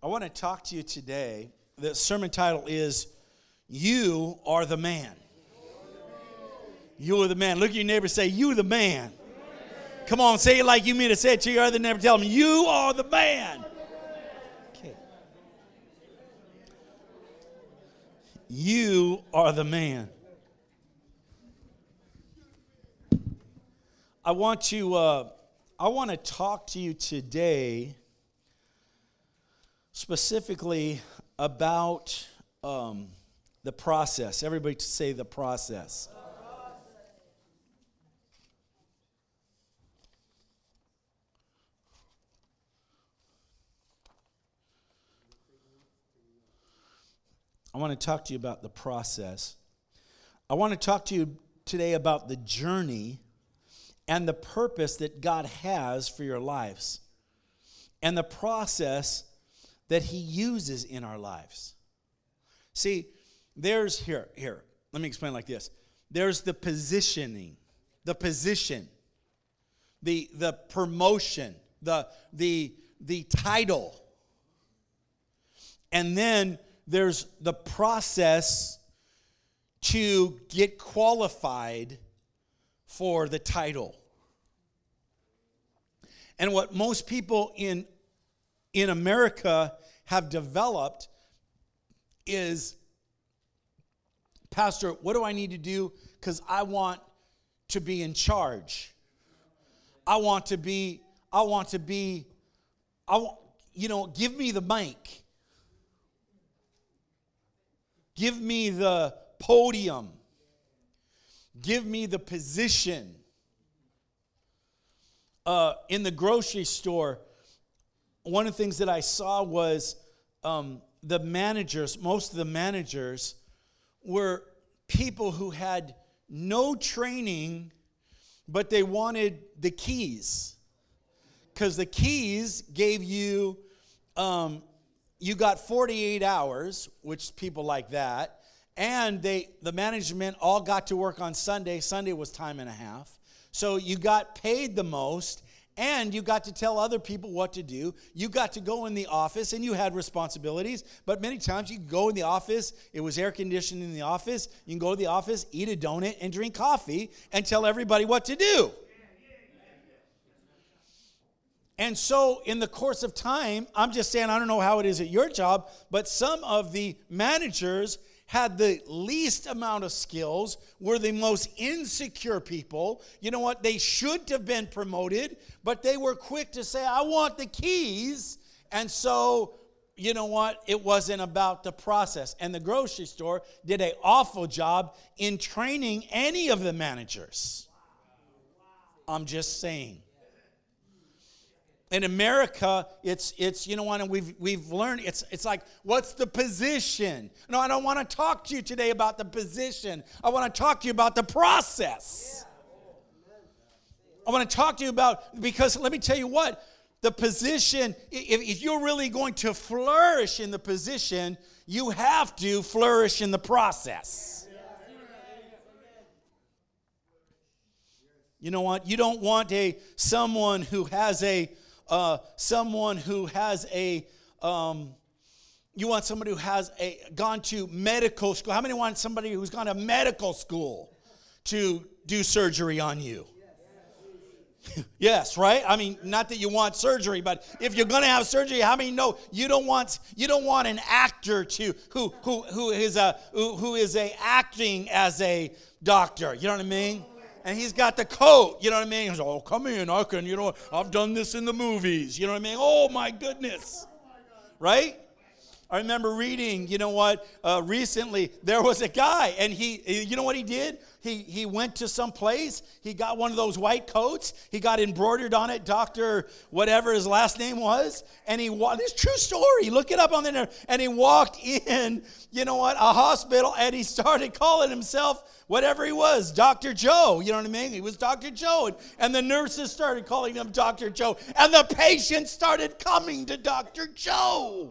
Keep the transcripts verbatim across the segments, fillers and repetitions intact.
I want to talk to you today. The sermon title is, You Are the Man. You are the man. Look at your neighbor and say, You are the man. Come on, say it like you mean it. Say it to your other neighbor. Tell them, You are the man. Okay. You are the man. I want to, uh, I want to talk to you today specifically about um, the process. Everybody say the process. I want to talk to you about the process. I want to talk to you today about the journey and the purpose that God has for your lives and the process that He uses in our lives. See, there's, here, here, let me explain like this. There's the positioning, the position, the, the promotion, the, the, the title. And then there's the process to get qualified for the title. And what most people in, in America have developed is, Pastor, what do I need to do? Because I want to be in charge. I want to be, I want to be, I want, you know, give me the mic. Give me the podium. Give me the position. Uh, in the grocery store, one of the things that I saw was um, the managers, most of the managers were people who had no training, but they wanted the keys. Because the keys gave you, um, you got forty-eight hours, which people like that. And they, the management all got to work on Sunday. Sunday was time and a half. So you got paid the most, and you got to tell other people what to do. You got to go in the office, and you had responsibilities. But many times you could go in the office. It was air conditioned in the office. You can go to the office, eat a donut, and drink coffee, and tell everybody what to do. And so in the course of time, I'm just saying, I don't know how it is at your job, but some of the managers had the least amount of skills, were the most insecure people. You know what? They should have been promoted, but they were quick to say, I want the keys. And so, you know what? It wasn't about the process. And the grocery store did an awful job in training any of the managers. I'm just saying. In America, it's, it's you know what, and we've, we've learned, it's, it's like, what's the position? No, I don't want to talk to you today about the position. I want to talk to you about the process. I want to talk to you about, because let me tell you what, the position, if, if you're really going to flourish in the position, you have to flourish in the process. You know what? You don't want a someone who has a Uh, someone who has a, um, you want somebody who has a gone to medical school. How many want somebody who's gone to medical school to do surgery on you? Yes, right? I mean, not that you want surgery, but if you're going to have surgery, how many know you don't want you don't want an actor to who who who is a who, who is a acting as a doctor? You know what I mean? And he's got the coat, you know what I mean? He's like, oh, come in, I can, you know, I've done this in the movies, you know what I mean? Oh, my goodness, right? I remember reading, you know what, uh, recently, there was a guy, and he, you know what he did? He he went to some place, he got one of those white coats, he got embroidered on it, Doctor whatever his last name was, and he walked, this true story, look it up on the internet, and he walked in, you know what, a hospital, and he started calling himself whatever he was, Doctor Joe, you know what I mean? He was Doctor Joe, and, and the nurses started calling him Doctor Joe, and the patients started coming to Doctor Joe.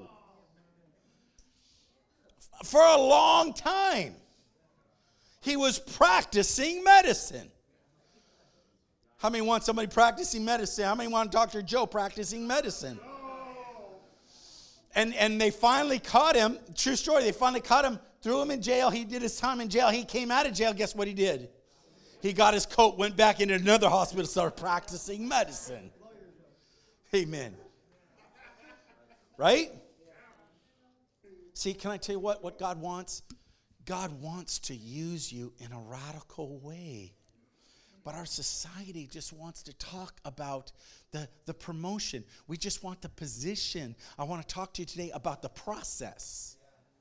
For a long time, he was practicing medicine. How many want somebody practicing medicine? How many want Doctor Joe practicing medicine? And, and they finally caught him. True story. They finally caught him, threw him in jail. He did his time in jail. He came out of jail. Guess what he did? He got his coat, went back into another hospital, started practicing medicine. Amen. Right? See, can I tell you what, what God wants? God wants to use you in a radical way. But our society just wants to talk about the, the promotion. We just want the position. I want to talk to you today about the process.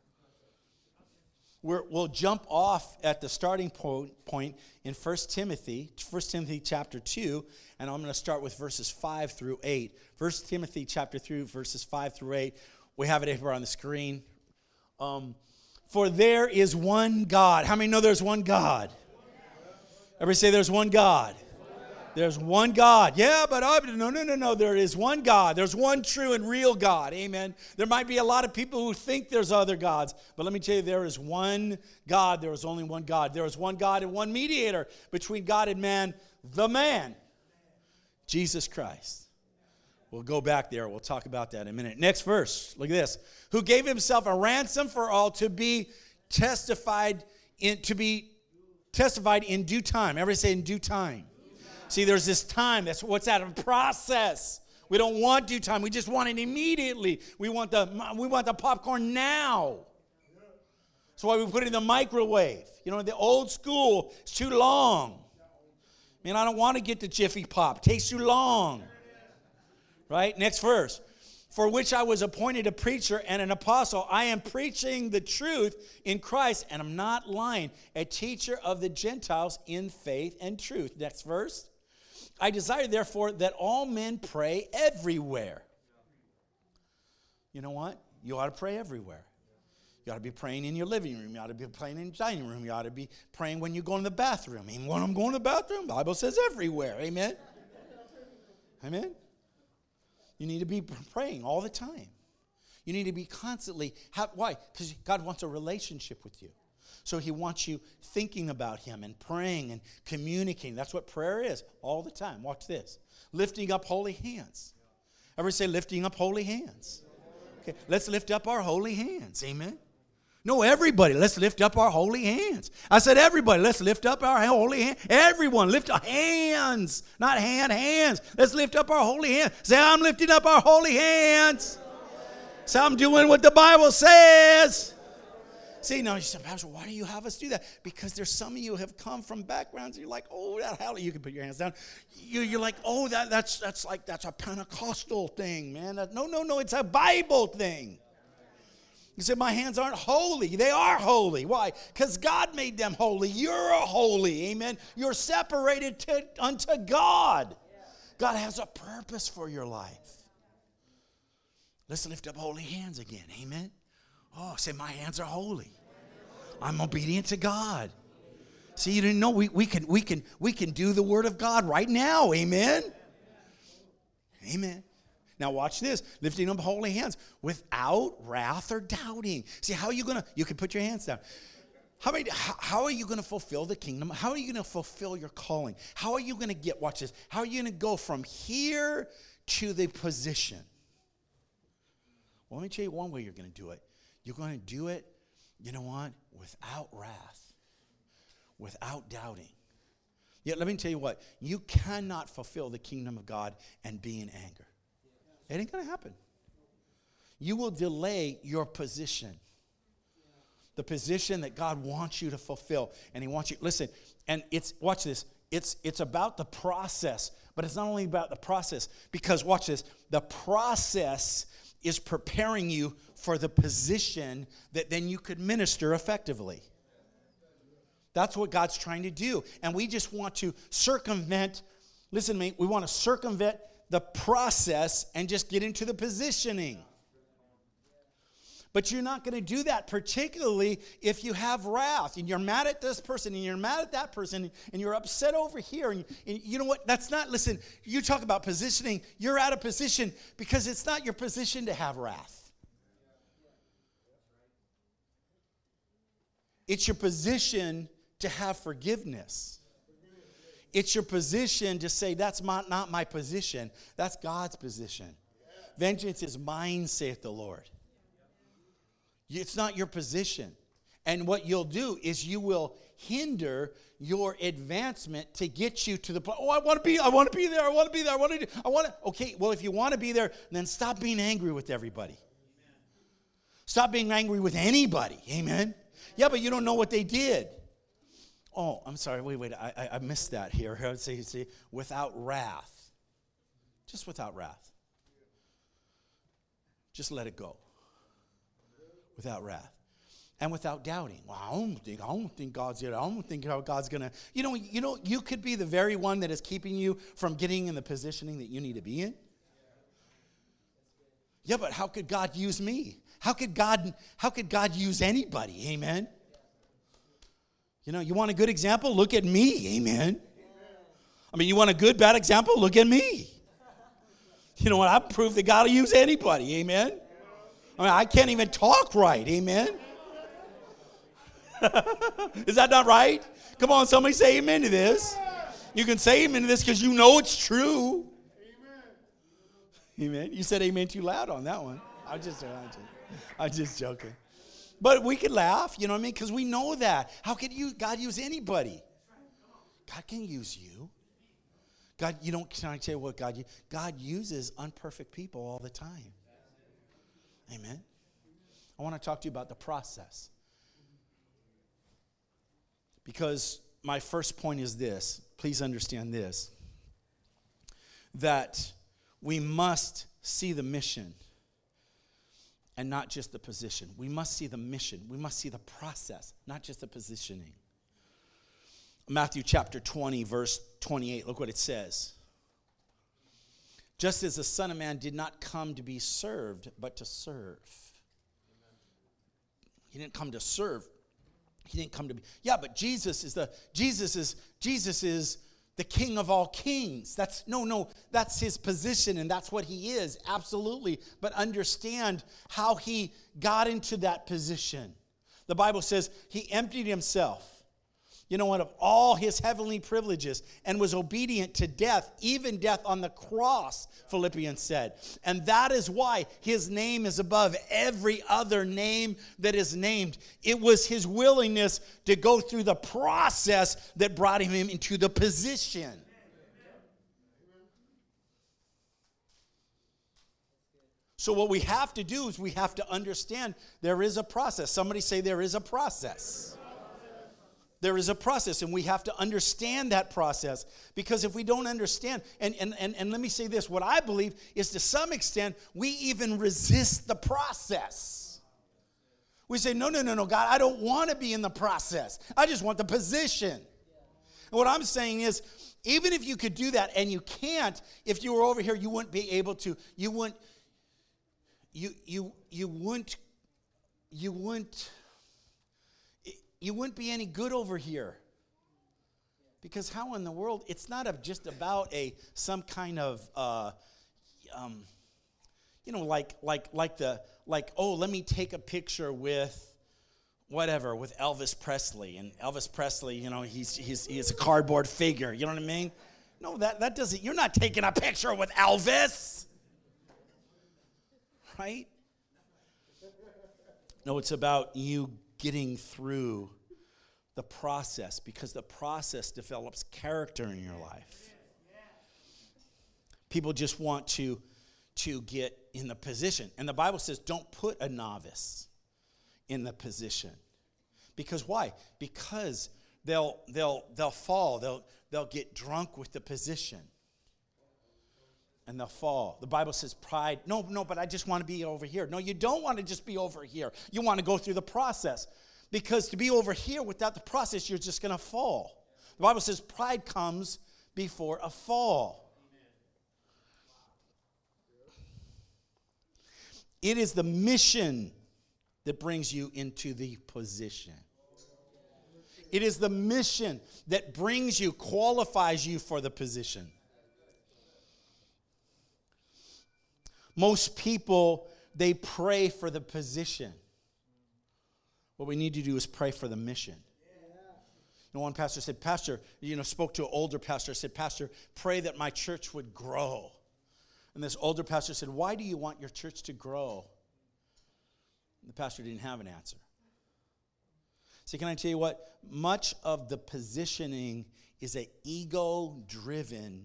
We're, we'll jump off at the starting point, point in First Timothy, First Timothy chapter two, and I'm going to start with verses five through eight. First Timothy chapter two, verses five through eight. We have it here on the screen. Um, For there is one God. How many know there's one God? Everybody say there's one God. There's one God. Yeah, but I, no, no, no, no. There is one God. There's one true and real God. Amen. There might be a lot of people who think there's other gods. But let me tell you, there is one God. There is only one God. There is one God and one mediator between God and man, the man, Jesus Christ. We'll go back there. We'll talk about that in a minute. Next verse. Look at this. Who gave himself a ransom for all to be testified in, to be testified in due time. Everybody say in due time. See, there's this time. That's what's that? A process. We don't want due time. We just want it immediately. We want the we want the popcorn now. That's why we put it in the microwave. You know, the old school, it's too long. Man, I don't want to get the Jiffy Pop. It takes too long. Right? Next verse. For which I was appointed a preacher and an apostle. I am preaching the truth in Christ, and I'm not lying. A teacher of the Gentiles in faith and truth. Next verse. I desire, therefore, that all men pray everywhere. You know what? You ought to pray everywhere. You ought to be praying in your living room. You ought to be praying in your dining room. You ought to be praying when you go in the bathroom. I mean, when I'm going to the bathroom, the Bible says everywhere. Amen? Amen? You need to be praying all the time. You need to be constantly. Have, why? Because God wants a relationship with you. So he wants you thinking about him and praying and communicating. That's what prayer is all the time. Watch this. Lifting up holy hands. Everybody say lifting up holy hands. Okay, let's lift up our holy hands. Amen. No, everybody, let's lift up our holy hands. I said everybody, let's lift up our holy hands. Everyone, lift our hands. Not hand, hands. Let's lift up our holy hands. Say, I'm lifting up our holy hands. Say, I'm doing what the Bible says. See, now you say, Pastor, why do you have us do that? Because there's some of you have come from backgrounds, you're like, oh, that hell, you can put your hands down. You, you're like, oh, that, that's that's like, that's a Pentecostal thing, man. That, no, no, no, it's a Bible thing. You say, my hands aren't holy. They are holy. Why? Because God made them holy. You're holy. Amen. You're separated to, unto God. God has a purpose for your life. Let's lift up holy hands again. Amen. Oh, say, my hands are holy. I'm obedient to God. See, you didn't know we, we can we can we can do the word of God right now. Amen. Amen. Now watch this. Lifting up holy hands without wrath or doubting. See, how are you gonna, you can put your hands down. How, many, how, how are you going to fulfill the kingdom? How are you going to fulfill your calling? How are you going to get, watch this, how are you going to go from here to the position? Well, let me tell you one way you're going to do it. You're going to do it, you know what, without wrath, without doubting. Yet let me tell you what, you cannot fulfill the kingdom of God and be in anger. It ain't going to happen. You will delay your position. The position that God wants you to fulfill. And he wants you, listen, and it's, watch this, it's it's about the process, but it's not only about the process, because watch this, the process is preparing you for the position that then you could minister effectively. That's what God's trying to do. And we just want to circumvent, listen to me, we want to circumvent the process and just get into the positioning. But you're not going to do that, particularly if you have wrath and you're mad at this person and you're mad at that person and you're upset over here. And, and you know what? That's not, listen, you talk about positioning. You're out of position because it's not your position to have wrath. It's your position to have forgiveness. It's your position to say, that's my, not my position. That's God's position. Vengeance is mine, saith the Lord. It's not your position. And what you'll do is you will hinder your advancement to get you to the point. Oh, I want to be, I want to be there, I want to be there, I want to do, I want to. Okay, well, if you want to be there, then stop being angry with everybody. Stop being angry with anybody. Amen. Yeah, but you don't know what they did. Oh, I'm sorry. Wait, wait. I, I, I missed that here. I would say, say, without wrath. Just without wrath. Just let it go. Without wrath. And without doubting. Well, I don't think, I don't think God's gonna, I don't think how God's gonna. You know, you know, you could be the very one that is keeping you from getting in the positioning that you need to be in. Yeah, but how could God use me? How could God, how could God use anybody? Amen. You know, you want a good example? Look at me. Amen. I mean, you want a good, bad example? Look at me. You know what? I've proved that God will use anybody. Amen. I mean, I can't even talk right. Amen. Is that not right? Come on, somebody say amen to this. You can say amen to this because you know it's true. Amen. Amen. You said amen too loud on that one. I'm just, I'm just, I'm just joking. But we could laugh, you know what I mean? Because we know that. How could you, God use anybody? God can use you. God, you don't, can I tell you what God, God uses unperfect people all the time. Amen. I want to talk to you about the process. Because my first point is this. Please understand this. That we must see the mission and not just the position. We must see the mission. We must see the process, not just the positioning. Matthew chapter twenty, verse twenty-eight. Look what it says. Just as the Son of Man did not come to be served, but to serve. He didn't come to serve. He didn't come to be. Yeah, but Jesus is the Jesus is Jesus is the King of all kings. That's no, no, that's his position and that's what he is, absolutely. But understand how he got into that position. The Bible says he emptied himself, you know what, of all his heavenly privileges and was obedient to death, even death on the cross, Philippians said. And that is why his name is above every other name that is named. It was his willingness to go through the process that brought him into the position. So what we have to do is we have to understand there is a process. Somebody say there is a process. There is a process, and we have to understand that process. Because if we don't understand, and, and, and, and let me say this, what I believe is to some extent, we even resist the process. We say, no, no, no, no, God, I don't want to be in the process. I just want the position. And what I'm saying is, even if you could do that, and you can't, if you were over here, you wouldn't be able to, you wouldn't, you, you, you wouldn't, you wouldn't, You wouldn't be any good over here. Because how in the world, it's not a, just about a some kind of, uh, um, you know, like like like the like oh, let me take a picture with whatever with Elvis Presley, and Elvis Presley, you know, he's he's he's a cardboard figure. You know what I mean? No, that that doesn't. You're not taking a picture with Elvis, right? No, it's about you getting through the process, because the process develops character in your life. People just want to, to get in the position. And the Bible says don't put a novice in the position. Because why? Because they'll they'll they'll fall. They'll they'll get drunk with the position. And they'll fall. The Bible says pride. No, no, but I just want to be over here. No, you don't want to just be over here. You want to go through the process. Because to be over here without the process, you're just going to fall. The Bible says pride comes before a fall. It is the mission that brings you into the position. It is the mission that brings you, qualifies you for the position. Most people, they pray for the position. What we need to do is pray for the mission. You know, one pastor said, Pastor, you know, spoke to an older pastor, said, Pastor, pray that my church would grow. And this older pastor said, why do you want your church to grow? The pastor didn't have an answer. See, can I tell you what? Much of the positioning is an ego-driven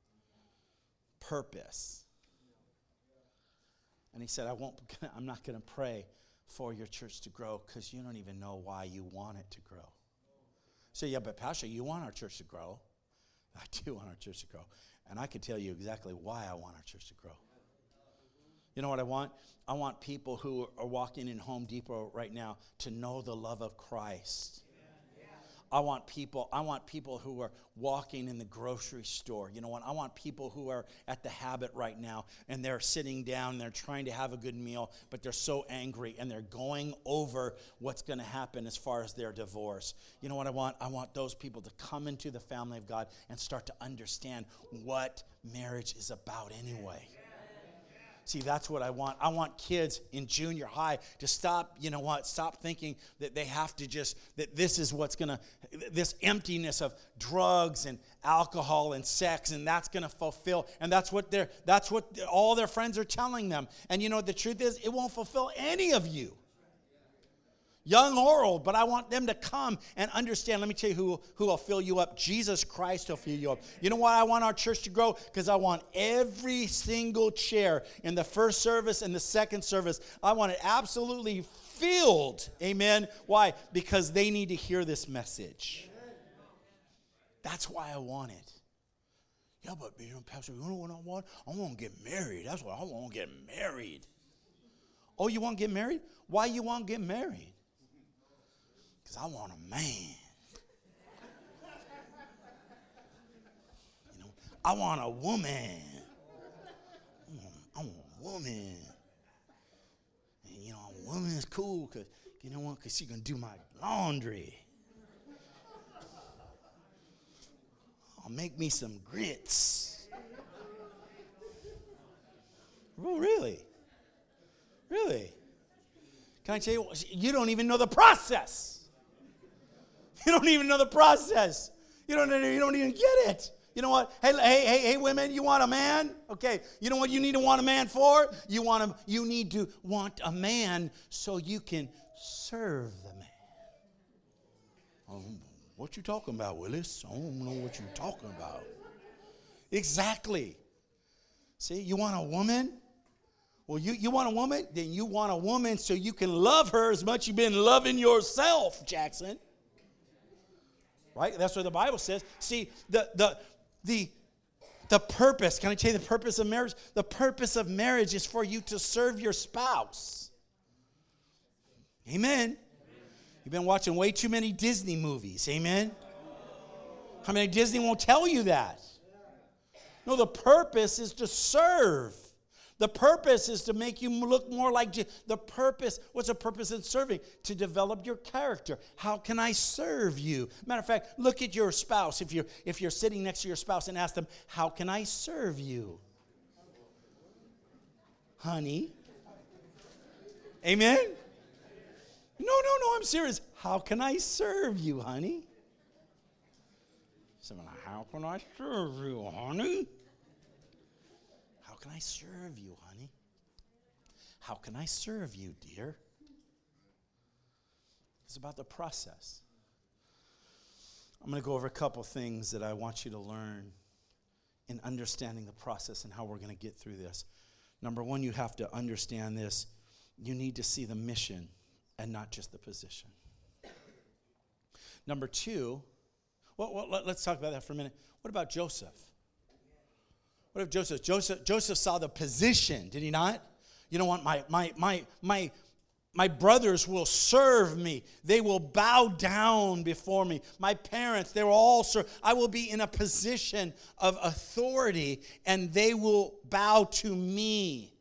purpose. And he said, I won't, I'm not going to pray for your church to grow because you don't even know why you want it to grow. So, yeah, but Pastor, you want our church to grow. I do want our church to grow. And I can tell you exactly why I want our church to grow. You know what I want? I want people who are walking in Home Depot right now to know the love of Christ. I want people, I want people who are walking in the grocery store. You know what? I want people who are at the Habit right now and they're sitting down and they're trying to have a good meal, but they're so angry and they're going over what's going to happen as far as their divorce. You know what I want? I want those people to come into the family of God and start to understand what marriage is about anyway. See, that's what I want. I want kids in junior high to stop, you know what, stop thinking that they have to just, that this is what's going to, this emptiness of drugs and alcohol and sex, and that's going to fulfill, and that's what they're, that's what all their friends are telling them. And you know what the truth is? It won't fulfill any of you. Young or old, but I want them to come and understand. Let me tell you who, who will fill you up. Jesus Christ will fill you up. You know why I want our church to grow? Because I want every single chair in the first service and the second service, I want it absolutely filled. Amen. Why? Because they need to hear this message. That's why I want it. Yeah, but you know, Pastor, you know what I want? I want to get married. That's what I want to get married. Oh, you want to get married? Why you want to get married? Because I want a man. You know, I want a woman. I want, I want a woman. And, you know, a woman is cool because, you know what, because she's going to do my laundry. I'll make me some grits. Oh, really? Really? Can I tell you, you don't even know the process. You don't even know the process. You don't, you don't even get it. You know what? Hey, hey, hey, hey, women, you want a man? Okay. You know what you need to want a man for? You want a, you need to want a man so you can serve the man. Um, what you talking about, Willis? I don't know what you're talking about. Exactly. See, you want a woman? Well, you, you want a woman? Then you want a woman so you can love her as much as you've been loving yourself, Jackson. Right? That's what the Bible says. See, the the the the purpose, can I tell you the purpose of marriage? The purpose of marriage is for you to serve your spouse. Amen. You've been watching way too many Disney movies. Amen. How many Disney won't tell you that? No, the purpose is to serve. The purpose is to make you look more like Jesus. The purpose, what's the purpose in serving? To develop your character. How can I serve you? Matter of fact, look at your spouse. If you're, if you're sitting next to your spouse and ask them, how can I serve you? Honey. Amen? No, no, no, I'm serious. How can I serve you, honey? Someone, how can I serve you, honey? How can I serve you, honey? How can I serve you, dear? It's about the process. I'm going to go over a couple things that I want you to learn in understanding the process and how we're going to get through this. Number one, you have to understand this. You need to see the mission and not just the position. Number two, well, well let, let's talk about that for a minute. What about Joseph? What if Joseph? Joseph Joseph saw the position, did he not? You know what? My my my my my brothers will serve me. They will bow down before me. My parents, they will all serve. I will be in a position of authority, and they will bow to me.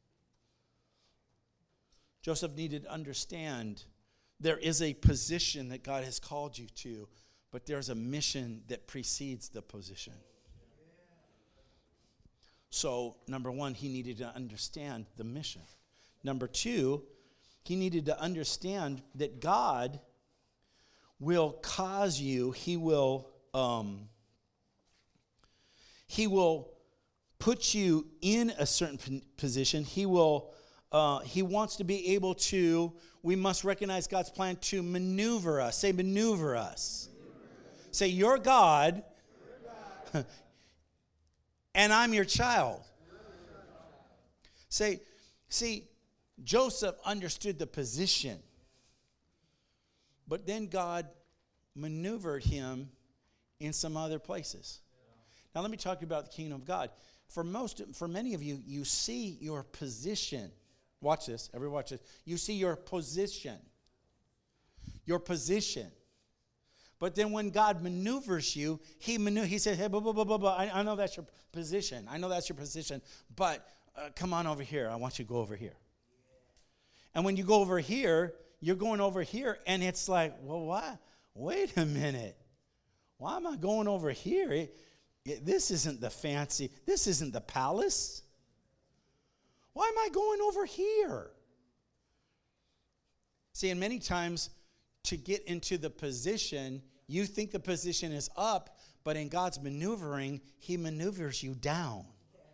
Joseph needed to understand there is a position that God has called you to, but there's a mission that precedes the position. So, number one, he needed to understand the mission. Number two, he needed to understand that God will cause you, he will, um, he will put you in a certain position. He will uh, he wants to be able to, we must recognize God's plan to maneuver us. Say, maneuver us. Maneuver. Say, you're God, you're God. And I'm your child. Say, see, Joseph understood the position, but then God maneuvered him in some other places. Now let me talk about the kingdom of God. For most, for many of you, you see your position. Watch this. Everyone watch this. You see your position. Your position. But then when God maneuvers you, he maneu- he says, hey, blah, blah, blah, blah, blah. I, I know that's your position. I know that's your position. But uh, come on over here. I want you to go over here. And when you go over here, you're going over here. And it's like, well, why? Wait a minute. Why am I going over here? It, it, this isn't the fancy. This isn't the palace. Why am I going over here? See, and many times to get into the position, you think the position is up, but in God's maneuvering, he maneuvers you down.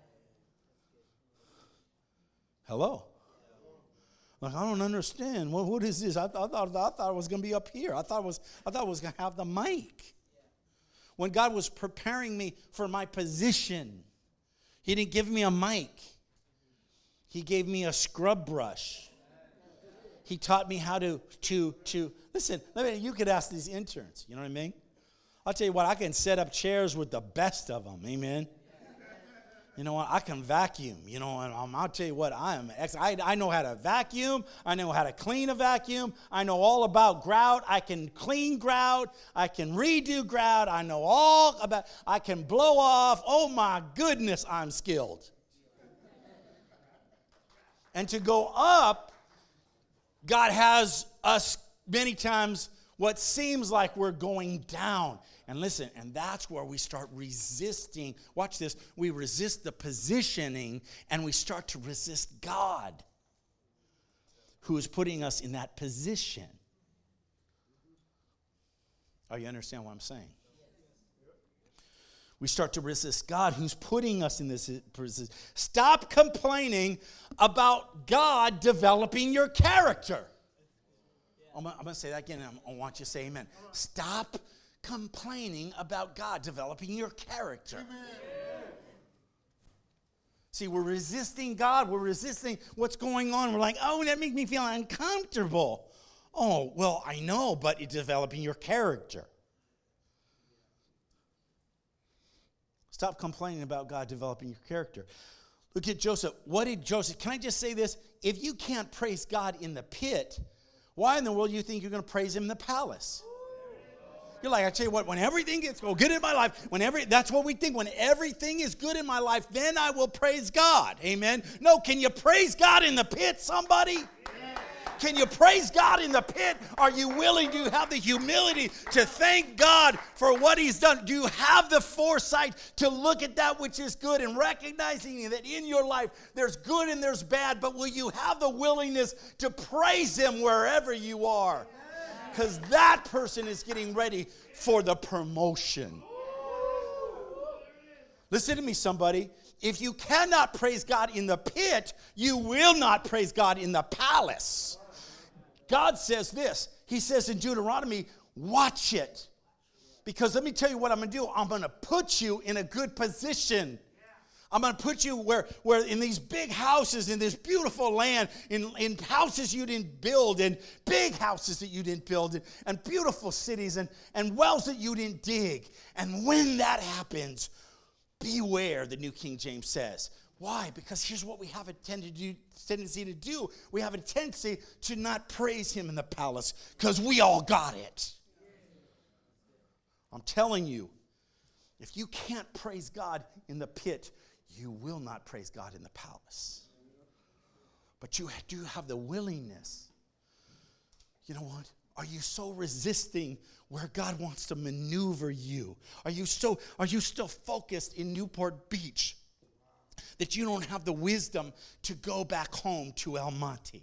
Hello? Like, I don't understand. What, what is this? I, th- I thought I thought it was going to be up here. I thought it was I thought it was going to have the mic. When God was preparing me for my position, he didn't give me a mic. He gave me a scrub brush. He taught me how to, to, to, listen, let me, you could ask these interns, you know what I mean? I'll tell you what, I can set up chairs with the best of them, amen? You know what, I can vacuum, you know, and um, I'll tell you what, I am, ex- I, I know how to vacuum, I know how to clean a vacuum, I know all about grout, I can clean grout, I can redo grout, I know all about, I can blow off, oh my goodness, I'm skilled. And to go up, God has us many times what seems like we're going down. And listen, and that's where we start resisting. Watch this. We resist the positioning and we start to resist God, who is putting us in that position. Oh, you understand what I'm saying? We start to resist God, who's putting us in this position. Stop complaining about God developing your character. I'm going to say that again. I want you to say amen. Stop complaining about God developing your character. Amen. See, we're resisting God. We're resisting what's going on. We're like, oh, that makes me feel uncomfortable. Oh, well, I know, but it's developing your character. Stop complaining about God developing your character. Look at Joseph. What did Joseph, can I just say this? If you can't praise God in the pit, why in the world do you think you're going to praise him in the palace? You're like, I tell you what, when everything gets go good in my life, when every, that's what we think. When everything is good in my life, then I will praise God. Amen. No, can you praise God in the pit, somebody? Can you praise God in the pit? Are you willing to have the humility to thank God for what he's done? Do you have the foresight to look at that which is good and recognizing that in your life there's good and there's bad, but will you have the willingness to praise him wherever you are? Because that person is getting ready for the promotion. Listen to me, somebody. If you cannot praise God in the pit, you will not praise God in the palace. God says this. He says in Deuteronomy, watch it. Because let me tell you what I'm going to do. I'm going to put you in a good position. I'm going to put you where, where in these big houses, in this beautiful land, in, in houses you didn't build, and big houses that you didn't build, and, and beautiful cities, and, and wells that you didn't dig. And when that happens, beware, the New King James says. Why? Because here's what we have a tendency to do. We have a tendency to not praise him in the palace because we all got it. I'm telling you, if you can't praise God in the pit, you will not praise God in the palace. But you do have the willingness. You know what? Are you so resisting where God wants to maneuver you? Are you so are you still focused in Newport Beach that you don't have the wisdom to go back home to El Monte?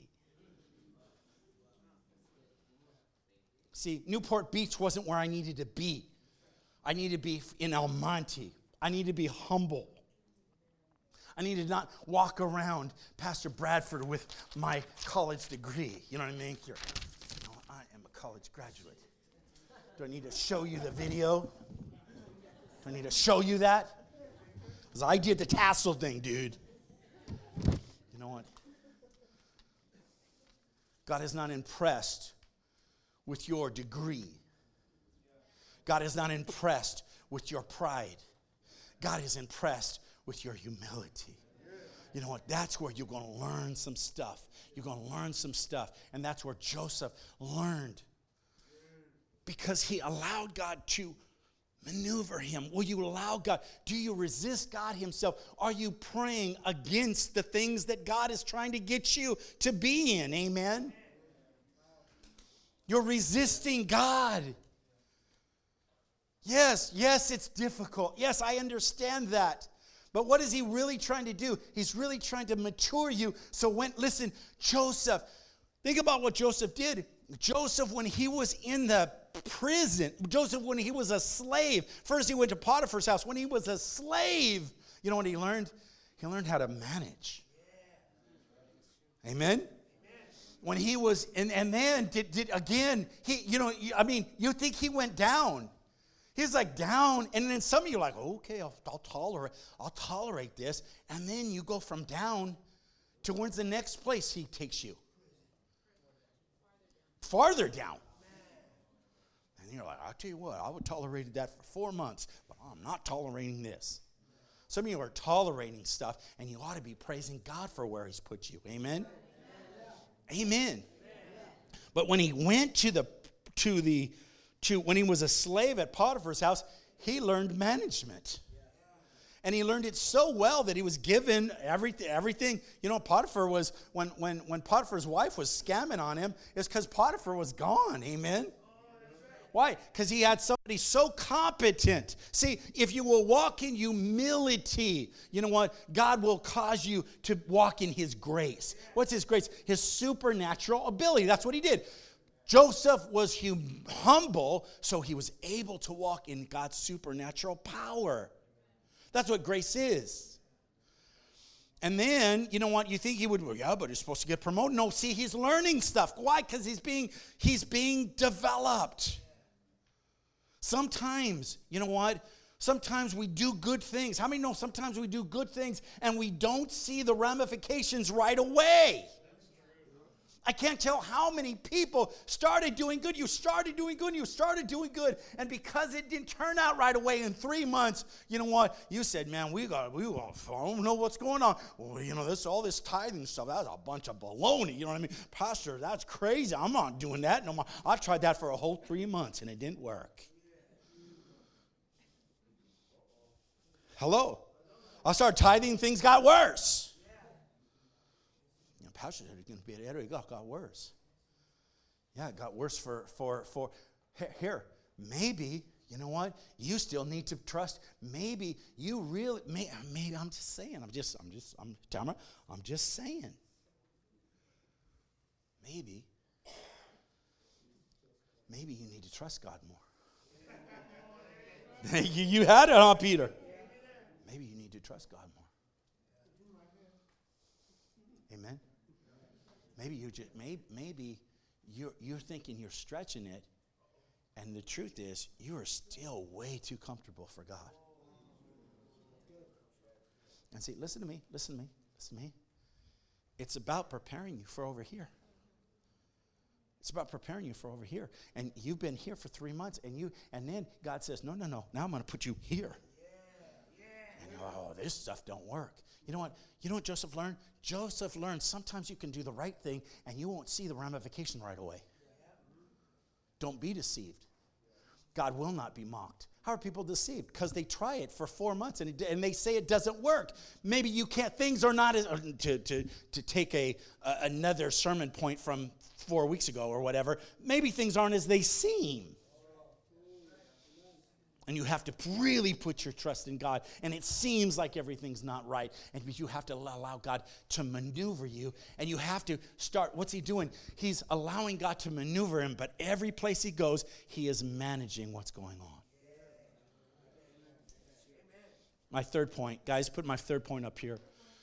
See, Newport Beach wasn't where I needed to be. I needed to be in El Monte. I needed to be humble. I need to not walk around Pastor Bradford with my college degree. You know what I mean? You're, you know, I am a college graduate. Do I need to show you the video? Do I need to show you that? Because I did the tassel thing, dude. You know what? God is not impressed with your degree. God is not impressed with your pride. God is impressed with your humility. You know what? That's where you're going to learn some stuff. You're going to learn some stuff. And that's where Joseph learned. Because he allowed God to maneuver him. Will you allow God? Do you resist God himself? Are you praying against the things that God is trying to get you to be in? Amen? You're resisting God. Yes, yes, it's difficult. Yes, I understand that. But what is he really trying to do? He's really trying to mature you. So when, listen, Joseph, think about what Joseph did. Joseph, when he was in the prison, Joseph, when he was a slave, first he went to Potiphar's house. When he was a slave, you know what he learned? He learned how to manage. Amen? When he was, and, and then did, did again, he, you know, I mean, you think he went down. He's like down, and then some of you are like, okay, I'll, I'll tolerate, I'll tolerate this. And then you go from down to where's the next place he takes you? Farther down. And you're like, I'll tell you what, I would tolerate that for four months, but I'm not tolerating this. Some of you are tolerating stuff, and you ought to be praising God for where he's put you. Amen? Amen. Amen. But when he went to the, to the, to when he was a slave at Potiphar's house, he learned management. And he learned it so well that he was given everything. Everything. You know, Potiphar was, when, when, when Potiphar's wife was scamming on him, it's because Potiphar was gone. Amen? Why? Because he had somebody so competent. See, if you will walk in humility, you know what? God will cause you to walk in his grace. What's his grace? His supernatural ability. That's what he did. Joseph was hum- humble, so he was able to walk in God's supernatural power. That's what grace is. And then, you know what, you think he would, well, yeah, but he's supposed to get promoted. No, see, he's learning stuff. Why? Because he's being, he's being developed. Sometimes, you know what, sometimes we do good things. How many know sometimes we do good things and we don't see the ramifications right away? I can't tell how many people started doing good. You started doing good. You started doing good. And because it didn't turn out right away in three months, you know what? You said, man, we got, we got, I don't know what's going on. Well, you know, this all this tithing stuff, that's a bunch of baloney. You know what I mean? Pastor, that's crazy. I'm not doing that no more. I've tried that for a whole three months, and it didn't work. Hello? I started tithing, things got worse. Pastor said it's going to be better. It got, got worse. Yeah, it got worse for, for, for, here, maybe, you know what? You still need to trust. Maybe you really, may, maybe, I'm just saying, I'm just, I'm just, I'm, Tamara, I'm just saying. Maybe, maybe you need to trust God more. you, you had it, huh, Peter? Maybe you need to trust God more. Amen? Maybe you just maybe, maybe you're you're thinking you're stretching it, and the truth is you are still way too comfortable for God. And see, listen to me, listen to me, listen to me. It's about preparing you for over here. It's about preparing you for over here. And you've been here for three months, and you and then God says, no, no, no. Now I'm going to put you here. And oh, this stuff don't work. You know what? You know what Joseph learned? Joseph learned sometimes you can do the right thing and you won't see the ramification right away. Don't be deceived. God will not be mocked. How are people deceived? Because they try it for four months and, it, and they say it doesn't work. Maybe you can't, things are not, as, to, to, to take a, a another sermon point from four weeks ago or whatever, maybe things aren't as they seem. And you have to really put your trust in God. And it seems like everything's not right. And you have to allow God to maneuver you. And you have to start, what's he doing? He's allowing God to maneuver him. But every place he goes, he is managing what's going on. My third point. Guys, put my third point up here.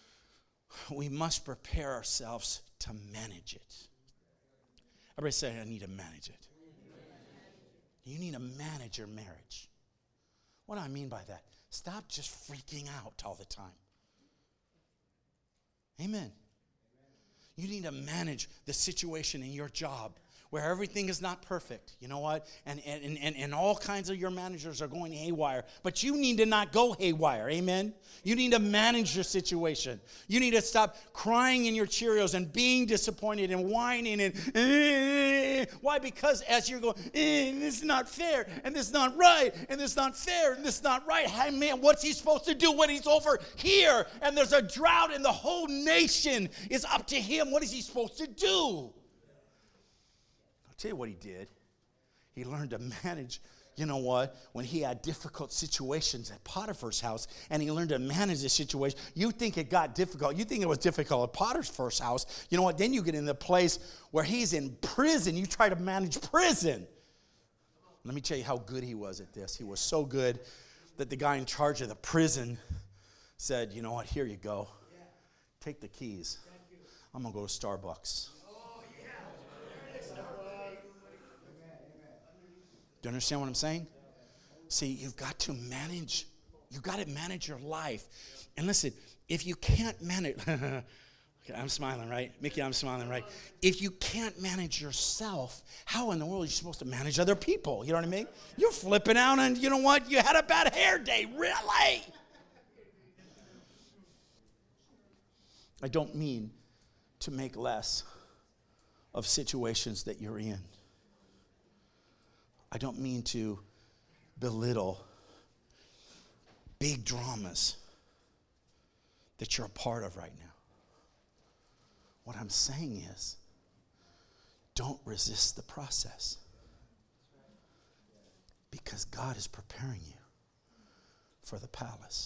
we must prepare ourselves to manage it. Everybody say, I need to manage it. You need to manage your marriage. What do I mean by that? Stop just freaking out all the time. Amen. You need to manage the situation in your job where everything is not perfect. You know what? And, and, and, and all kinds of your managers are going haywire. But you need to not go haywire. Amen? You need to manage your situation. You need to stop crying in your Cheerios and being disappointed and whining. And eh. Why? Because as you're going, eh, this is not fair, and this is not right, and this is not fair, and this is not right. Hey, man, what's he supposed to do when he's over here? And there's a drought and the whole nation is up to him. What is he supposed to do? Tell you what he did. He learned to manage, you know what, when he had difficult situations at Potiphar's house, and he learned to manage the situation. You think it got difficult. You think it was difficult at Potiphar's house. You know what, then you get in the place where he's in prison. You try to manage prison. Let me tell you how good he was at this. He was so good that the guy in charge of the prison said, you know what, here you go. Take the keys. I'm going to go to Starbucks. Do you understand what I'm saying? See, you've got to manage. You've got to manage your life. And listen, if you can't manage, okay, I'm smiling, right? Mickey, I'm smiling, right? If you can't manage yourself, how in the world are you supposed to manage other people? You know what I mean? You're flipping out and you know what? You had a bad hair day, really? I don't mean to make less of situations that you're in. I don't mean to belittle big dramas that you're a part of right now. What I'm saying is, don't resist the process. Because God is preparing you for the palace.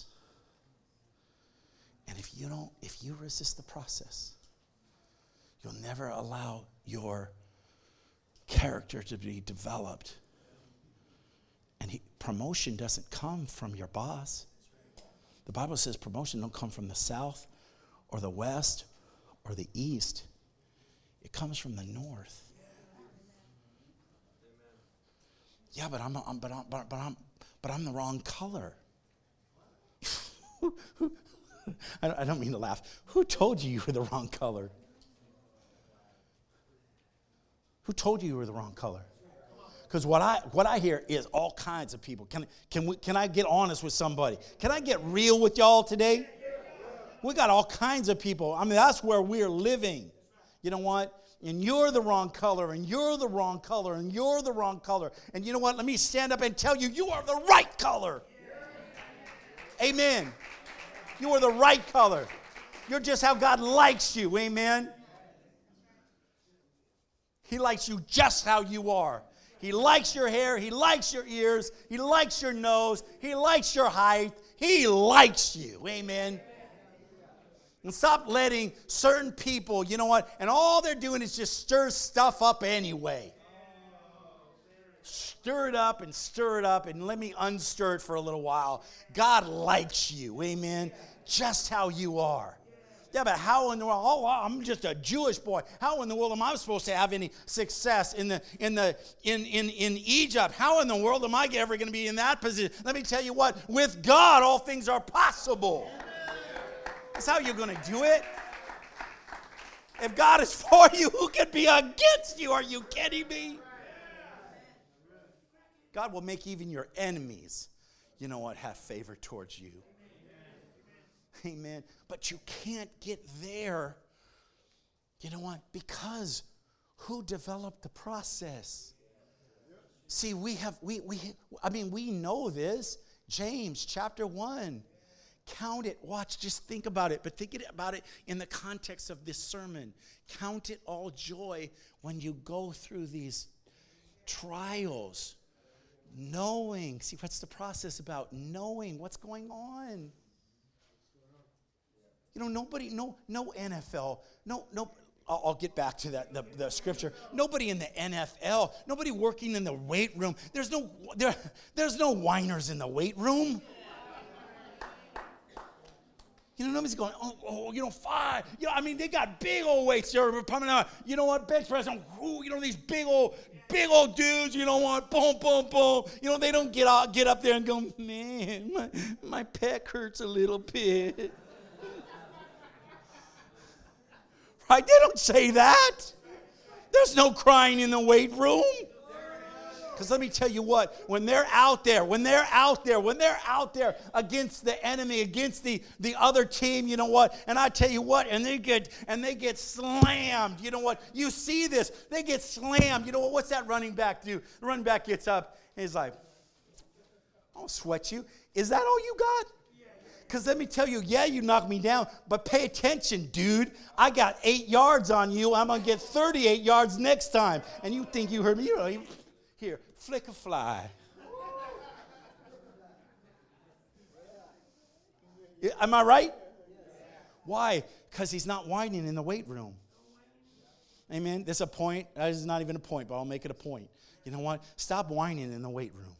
And if you don't, if you resist the process, you'll never allow your character to be developed. And he, promotion doesn't come from your boss. The Bible says promotion don't come from the south or the west or the east. It comes from the north. Yeah, but I'm, I'm but I'm but, but I'm but I'm the wrong color. I don't mean to laugh. Who told you you were the wrong color? Who told you you were the wrong color? Because what I what I hear is all kinds of people. Can can we can I get honest with somebody? Can I get real with y'all today? We got all kinds of people. I mean, that's where we're living. You know what? And you're the wrong color, and you're the wrong color, and you're the wrong color. And you know what? Let me stand up and tell you, you are the right color. Amen. You are the right color. You're just how God likes you. Amen. He likes you just how you are. He likes your hair. He likes your ears. He likes your nose. He likes your height. He likes you. Amen. And stop letting certain people, you know what, and all they're doing is just stir stuff up anyway. Stir it up and stir it up and let me unstir it for a little while. God likes you. Amen. Just how you are. Yeah, but how in the world? Oh, I'm just a Jewish boy. How in the world am I supposed to have any success in the in the in in in Egypt? How in the world am I ever going to be in that position? Let me tell you what. With God, all things are possible. That's how you're going to do it. If God is for you, who can be against you? Are you kidding me? God will make even your enemies, you know what, have favor towards you. Amen. But you can't get there, you know what, because who developed the process? See, we have, we, we, I mean, we know this. James chapter one. Count it. Watch, just think about it. But think about it in the context of this sermon. Count it all joy when you go through these trials. Knowing. See, what's the process about? Knowing what's going on. You know, nobody, no, no N F L, no, no, I'll, I'll get back to that, the, the scripture. Nobody in the N F L, nobody working in the weight room. There's no, there, there's no whiners in the weight room. You know, nobody's going, oh, oh, you know, five. You know, I mean, they got big old weights they're coming out. You know what, bench press, ooh, you know, these big old, big old dudes, you know what, boom, boom, boom. You know, they don't get out, get up there and go, man, my, my pec hurts a little bit. Right? They don't say that. There's no crying in the weight room. Because let me tell you what, when they're out there, when they're out there, when they're out there against the enemy, against the, the other team, you know what? And I tell you what, and they get and they get slammed. You know what? You see this. They get slammed. You know what? What's that running back do? The running back gets up and he's like, I don't sweat you. Is that all you got? Because let me tell you, yeah, you knocked me down, but pay attention, dude. I got eight yards on you. I'm going to get thirty-eight yards next time. And you think you heard me. You know, here, flick a fly. Am I right? Why? Because he's not whining in the weight room. Amen? This is a point. That is not even a point, but I'll make it a point. You know what? Stop whining in the weight room.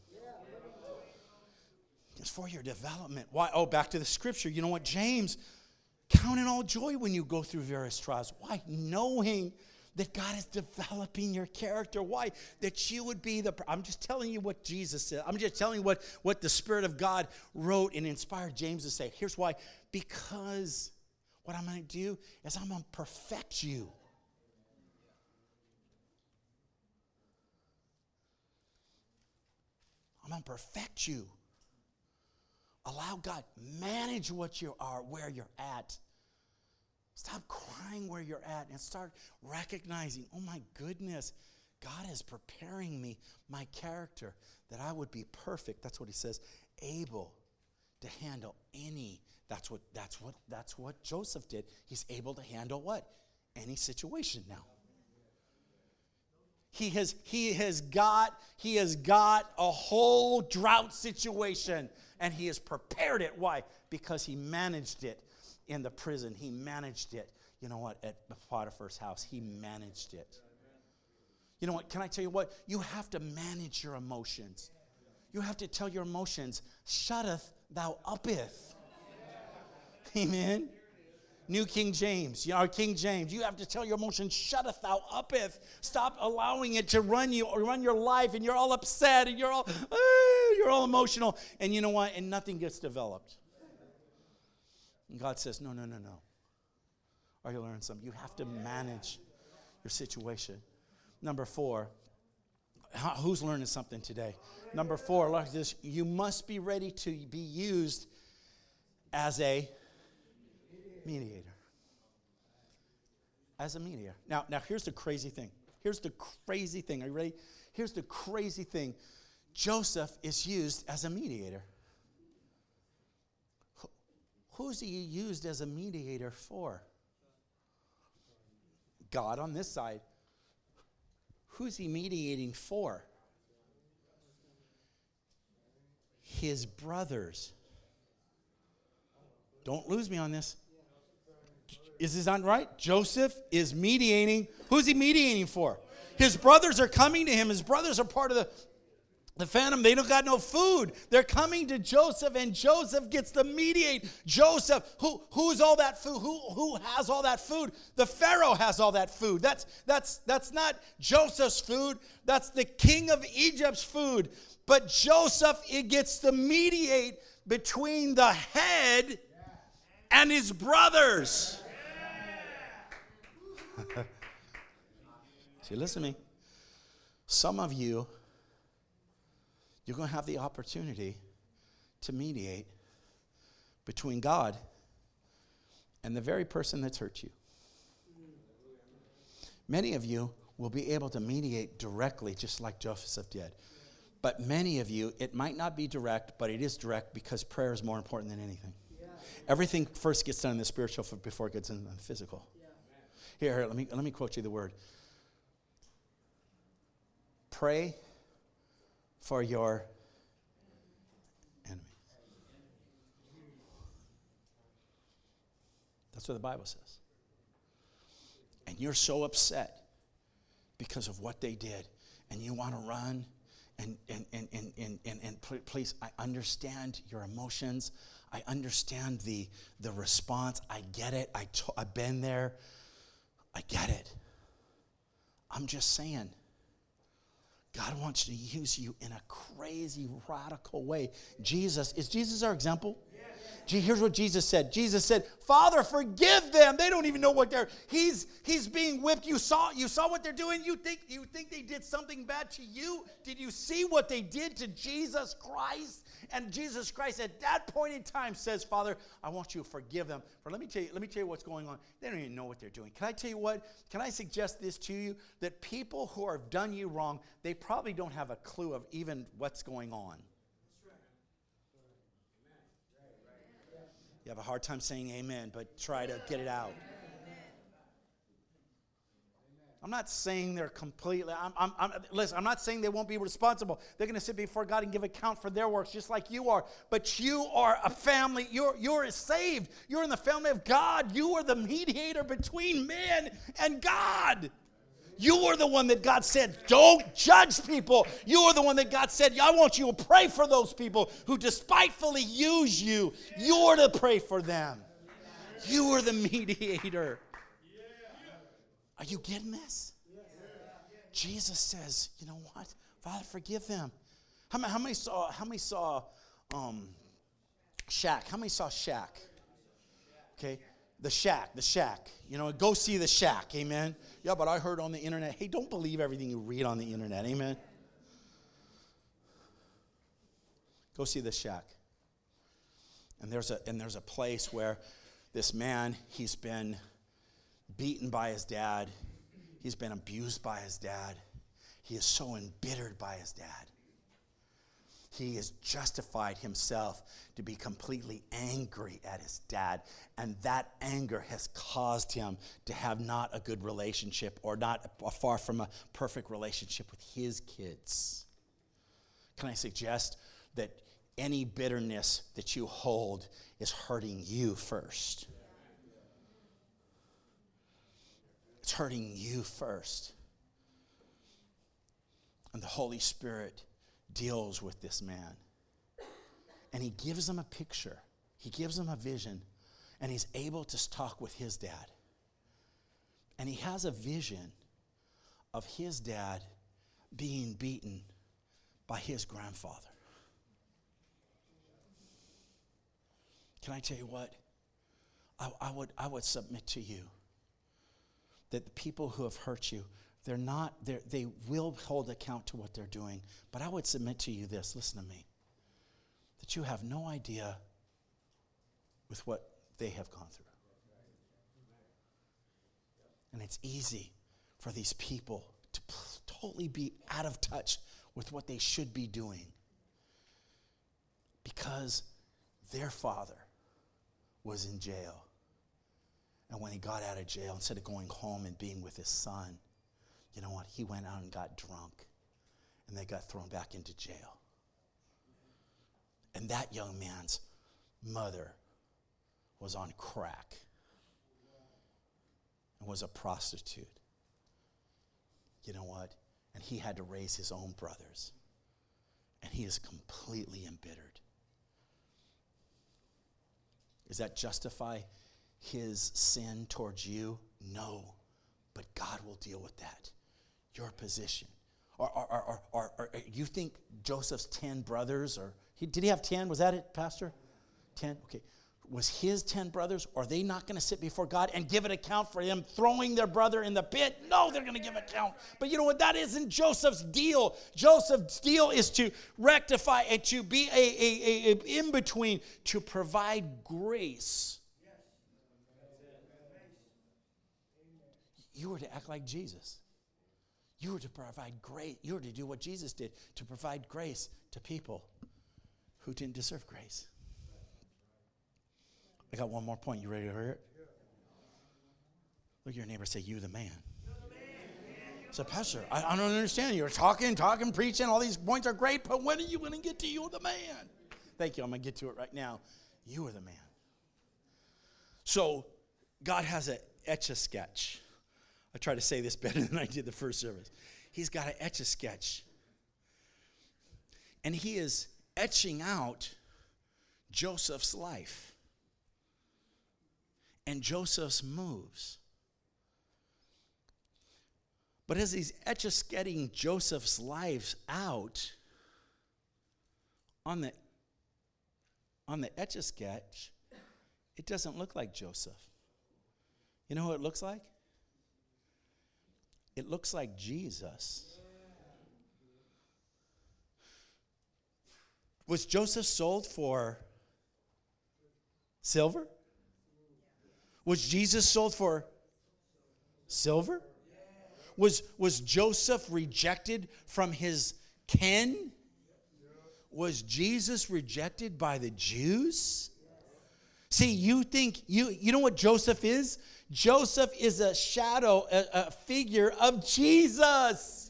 It's for your development. Why? Oh, back to the scripture. You know what? James, count it all joy when you go through various trials. Why? Knowing that God is developing your character. Why? That you would be the... I'm just telling you what Jesus said. I'm just telling you what, what the Spirit of God wrote and inspired James to say. Here's why. Because what I'm going to do is I'm going to perfect you. I'm going to perfect you. Allow God, manage what you are, where you're at. Stop crying where you're at and start recognizing, oh my goodness, God is preparing me, my character, that I would be perfect. That's what he says, able to handle any. That's what, that's what, that's what Joseph did. He's able to handle what? Any situation now. He has, he has got, he has got a whole drought situation. And he has prepared it. Why? Because he managed it in the prison. He managed it. You know what? At Potiphar's house, he managed it. You know what? Can I tell you what? You have to manage your emotions. You have to tell your emotions, shutteth thou uppeth. Amen. New King James, you know, King James, you have to tell your emotions, shutteth thou uppeth. Stop allowing it to run you or run your life, and you're all upset, and you're all, uh, you're all emotional, and you know what? And nothing gets developed. And God says, no, no, no, no. Are you learning something? You have to manage your situation. Number four, who's learning something today? Number four, like this, you must be ready to be used as a mediator. As a mediator. Now, now here's the crazy thing. Here's the crazy thing. Are you ready? Here's the crazy thing. Joseph is used as a mediator. Who's he used as a mediator for? God on this side. Who's he mediating for? His brothers. Don't lose me on this. Is this not right? Joseph is mediating. Who's he mediating for? His brothers are coming to him. His brothers are part of the, the phantom. They don't got no food. They're coming to Joseph, and Joseph gets to mediate. Joseph, who who's all that food? Who who has all that food? The Pharaoh has all that food. That's that's that's not Joseph's food. That's the king of Egypt's food. But Joseph, it gets to mediate between the head and his brothers. See, listen to me. Some of you, you're going to have the opportunity to mediate between God and the very person that's hurt you. Many of you will be able to mediate directly, just like Joseph did. But many of you, it might not be direct, but it is direct because prayer is more important than anything. Everything first gets done in the spiritual before it gets done in the physical. Here, here, let me let me quote you the word. Pray for your enemy. That's what the Bible says. And you're so upset because of what they did, and you want to run, and and and and and and, and please, I understand your emotions. I understand the, the response. I get it. I t- I've been there. I get it. I'm just saying, God wants to use you in a crazy, radical way. Jesus, is Jesus our example? Gee, here's what Jesus said. Jesus said, Father, forgive them. They don't even know what they're, he's he's being whipped. You saw, you saw what they're doing? You think, you think they did something bad to you? Did you see what they did to Jesus Christ? And Jesus Christ at that point in time says, Father, I want you to forgive them. For let me tell you, let me tell you what's going on. They don't even know what they're doing. Can I tell you what? Can I suggest this to you? That people who have done you wrong, they probably don't have a clue of even what's going on. You have a hard time saying amen, but try to get it out. I'm not saying they're completely, I'm, I'm, I'm, listen, I'm not saying they won't be responsible. They're going to sit before God and give account for their works just like you are. But you are a family, you're, you're saved. You're in the family of God. You are the mediator between man and God. You are the one that God said, don't judge people. You are the one that God said, I want you to pray for those people who despitefully use you. You are to pray for them. You are the mediator. Are you getting this? Jesus says, you know what? Father, forgive them. How many, how many saw, how many saw um, Shaq? How many saw Shaq? Okay. The Shack, the Shack. You know, go see the Shack, amen? Yeah, but I heard on the internet. Hey, don't believe everything you read on the internet, amen? Go see the Shack. And there's a and there's a place where this man, he's been beaten by his dad. He's been abused by his dad. He is so embittered by his dad. He has justified himself to be completely angry at his dad. And that anger has caused him to have not a good relationship or not a, far from a perfect relationship with his kids. Can I suggest that any bitterness that you hold is hurting you first? It's hurting you first. And the Holy Spirit deals with this man. And he gives him a picture. He gives him a vision. And he's able to talk with his dad. And he has a vision of his dad being beaten by his grandfather. Can I tell you what? I, I would I would submit to you that the people who have hurt you, they're not, they're, they will hold account to what they're doing. But I would submit to you this, listen to me, that you have no idea with what they have gone through. And it's easy for these people to p- totally be out of touch with what they should be doing because their father was in jail. And when he got out of jail, instead of going home and being with his son, you know what? He went out and got drunk, and they got thrown back into jail. And that young man's mother was on crack and was a prostitute. You know what? And he had to raise his own brothers. And he is completely embittered. Does that justify his sin towards you? No. But God will deal with that. Your position. Or, or, or, or, or, or you think Joseph's ten brothers, or he, did he have ten? Was that it, Pastor? Ten? Okay. Was his ten brothers, are they not going to sit before God and give an account for him throwing their brother in the pit? No, they're going to give account. But you know what? That isn't Joseph's deal. Joseph's deal is to rectify and to be a, a, a, a in-between, to provide grace. You were to act like Jesus. You were to provide grace. You were to do what Jesus did, to provide grace to people who didn't deserve grace. I got one more point. You ready to hear it? Look at your neighbor and say, you the man. So, Pastor, I, I don't understand. You're talking, talking, preaching. All these points are great, but when are you going to get to you the man? Thank you. I'm going to get to it right now. You are the man. So, God has an etch-a-sketch. I try to say this better than I did the first service. He's got an etch-a-sketch. And he is etching out Joseph's life and Joseph's moves. But as he's etch-a-sketching Joseph's life out, on the, on the etch-a-sketch, it doesn't look like Joseph. You know what it looks like? It looks like Jesus. Was Joseph sold for silver? Was Jesus sold for silver? Was, was Joseph rejected from his kin? Was Jesus rejected by the Jews? See, you think, you, you know what Joseph is? Joseph is a shadow, a, a figure of Jesus.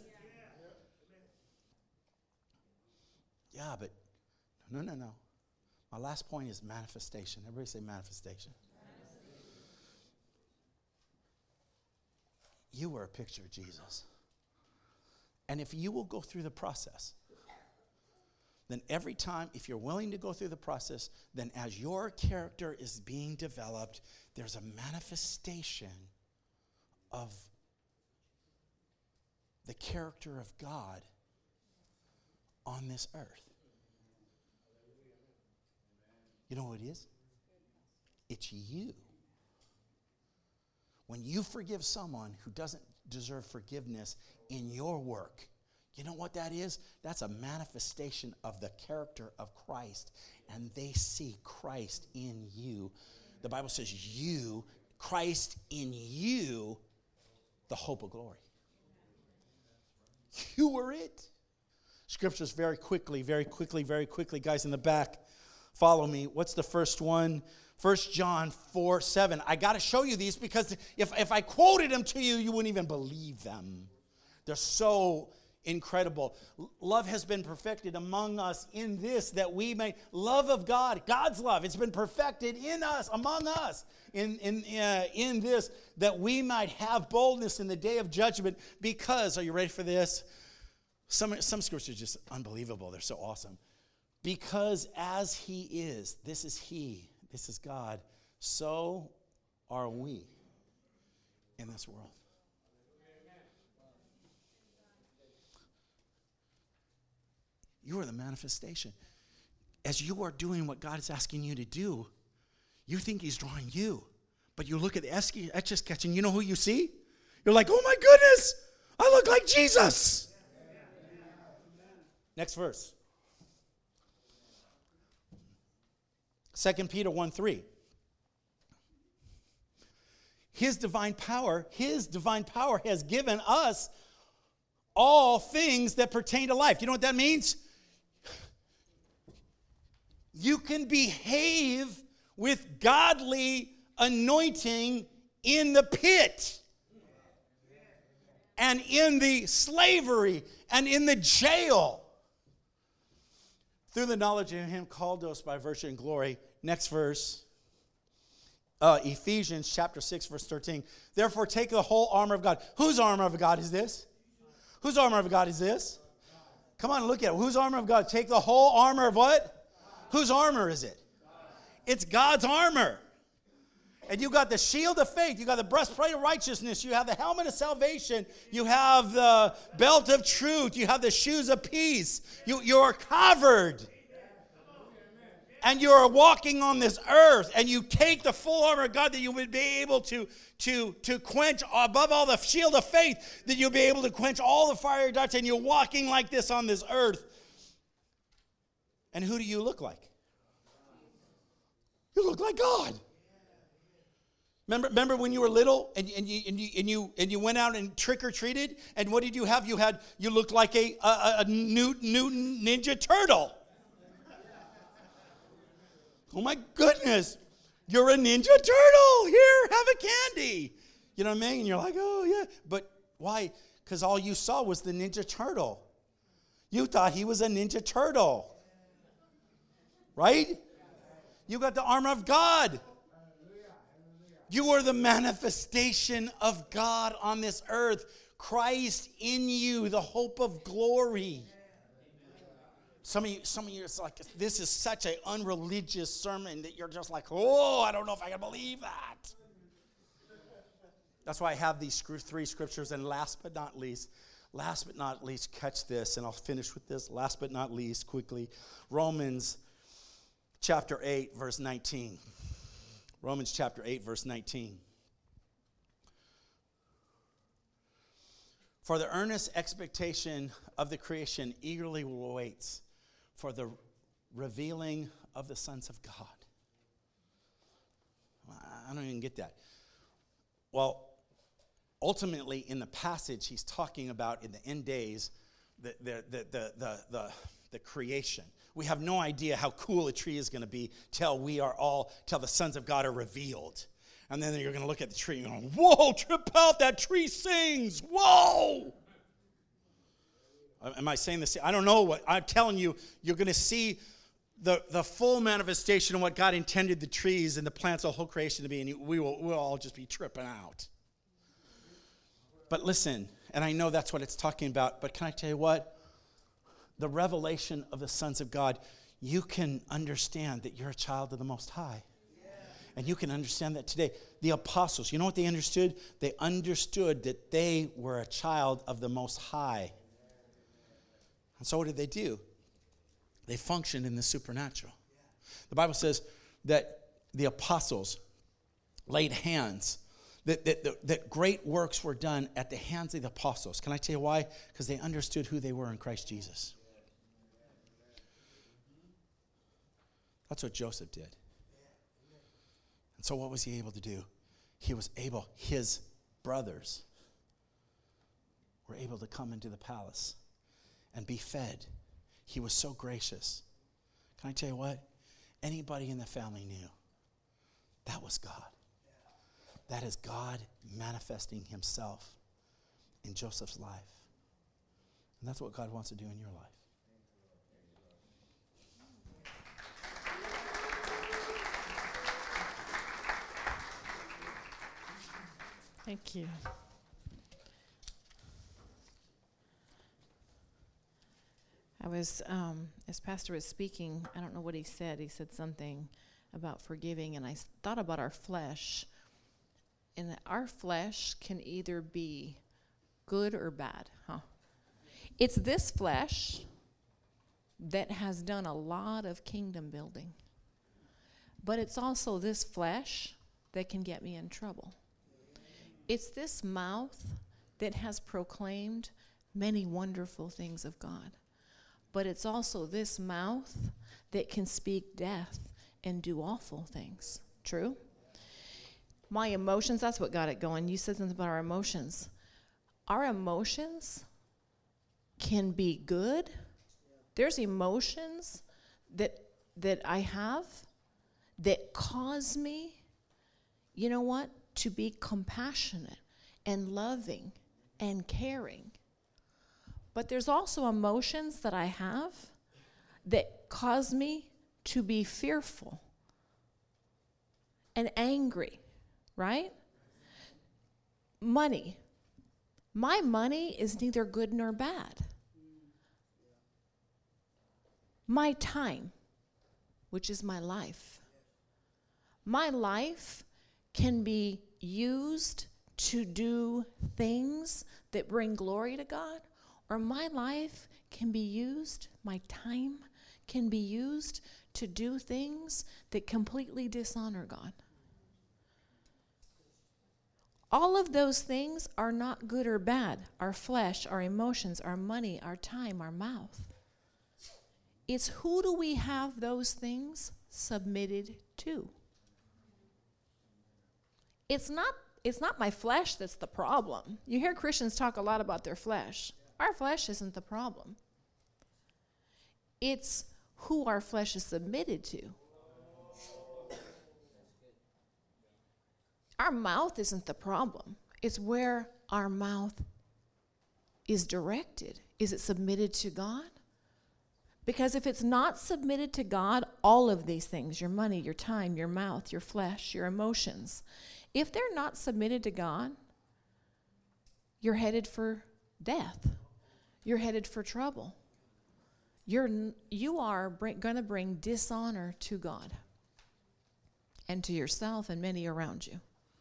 Yeah, but no, no, no. My last point is manifestation. Everybody say manifestation. You were a picture of Jesus. And if you will go through the process, then every time, if you're willing to go through the process, then as your character is being developed, there's a manifestation of the character of God on this earth. You know what it is? It's you. When you forgive someone who doesn't deserve forgiveness in your work, you know what that is? That's a manifestation of the character of Christ. And they see Christ in you. The Bible says you, Christ in you, the hope of glory. You were it. Scriptures very quickly, very quickly, very quickly. Guys in the back, follow me. What's the first one? First John four seven. I got to show you these because if, if I quoted them to you, you wouldn't even believe them. They're so incredible. Love has been perfected among us in this, that we may, love of God, God's love, it's been perfected in us, among us, in, in, uh, in this, that we might have boldness in the day of judgment. Because, are you ready for this? Some, some scriptures are just unbelievable. They're so awesome. Because as he is, this is he, this is God, so are we in this world. You are the manifestation. As you are doing what God is asking you to do, you think he's drawing you. But you look at the etch-a-sketch and you know who you see? You're like, oh my goodness, I look like Jesus. Next verse. Second Peter one three. His divine power, his divine power has given us all things that pertain to life. You know what that means? You can behave with godly anointing in the pit and in the slavery and in the jail through the knowledge of him called us by virtue and glory. Next verse, uh, Ephesians chapter six, verse thirteen. Therefore, take the whole armor of God. Whose armor of God is this? Whose armor of God is this? Come on, look at it. Whose armor of God? Take the whole armor of what? Whose armor is it? It's God's armor. And you got the shield of faith. You got the breastplate of righteousness. You have the helmet of salvation. You have the belt of truth. You have the shoes of peace. You, you're covered. And you're walking on this earth. And you take the full armor of God that you would be able to, to, to quench, above all the shield of faith, that you'll be able to quench all the fiery darts. And you're walking like this on this earth. And who do you look like? You look like God. Remember, remember when you were little and, and, you, and, you, and, you, and you went out and trick-or-treated? And what did you have? You had you looked like a, a, a new, new Ninja Turtle. Oh, my goodness. You're a Ninja Turtle. Here, have a candy. You know what I mean? And you're like, oh, yeah. But why? Because all you saw was the Ninja Turtle. You thought he was a Ninja Turtle. Right? You got the armor of God. You are the manifestation of God on this earth. Christ in you, the hope of glory. Some of you, some of you, it's like, this is such an unreligious sermon that you're just like, oh, I don't know if I can believe that. That's why I have these three scriptures. And last but not least, last but not least, catch this, and I'll finish with this. Last but not least, quickly, Romans chapter eight, verse nineteen. Romans chapter eight, verse nineteen. For the earnest expectation of the creation eagerly waits for the revealing of the sons of God. I don't even get that. Well, ultimately, in the passage, he's talking about in the end days, the, the, the, the, the, the, the creation. We have no idea how cool a tree is going to be till we are all, till the sons of God are revealed. And then you're going to look at the tree and go, whoa, trip out, that tree sings. Whoa. Am I saying this? I don't know what. I'm telling you, you're going to see the, the full manifestation of what God intended the trees and the plants, the whole creation to be, and we will we'll all just be tripping out. But listen, and I know that's what it's talking about, but can I tell you what? The revelation of the sons of God, you can understand that you're a child of the Most High. And you can understand that today. The apostles, you know what they understood? They understood that they were a child of the Most High. And so what did they do? They functioned in the supernatural. The Bible says that the apostles laid hands, that, that, that, that great works were done at the hands of the apostles. Can I tell you why? Because they understood who they were in Christ Jesus. That's what Joseph did. And so what was he able to do? He was able, his brothers were able to come into the palace and be fed. He was so gracious. Can I tell you what? Anybody in the family knew that was God. That is God manifesting himself in Joseph's life. And that's what God wants to do in your life. Thank you. I was, um, as Pastor was speaking, I don't know what he said. He said something about forgiving, and I s- thought about our flesh. And our flesh can either be good or bad, huh? It's this flesh that has done a lot of kingdom building. But it's also this flesh that can get me in trouble. It's this mouth that has proclaimed many wonderful things of God. But it's also this mouth that can speak death and do awful things. True? My emotions, that's what got it going. You said something about our emotions. Our emotions can be good. There's emotions that that I have that cause me, you know what, to be compassionate and loving and caring. But there's also emotions that I have that cause me to be fearful and angry, right? Money. My money is neither good nor bad. My time, which is my life. My life can be used to do things that bring glory to God, or my life can be used, my time can be used to do things that completely dishonor God. All of those things are not good or bad. Our flesh, our emotions, our money, our time, our mouth. It's who do we have those things submitted to? It's not, it's not my flesh that's the problem. You hear Christians talk a lot about their flesh. Our flesh isn't the problem. It's who our flesh is submitted to. Our mouth isn't the problem. It's where our mouth is directed. Is it submitted to God? Because if it's not submitted to God, all of these things, your money, your time, your mouth, your flesh, your emotions, if they're not submitted to God, you're headed for death. You're headed for trouble. you're you are bring, going to bring dishonor to God and to yourself and many around you.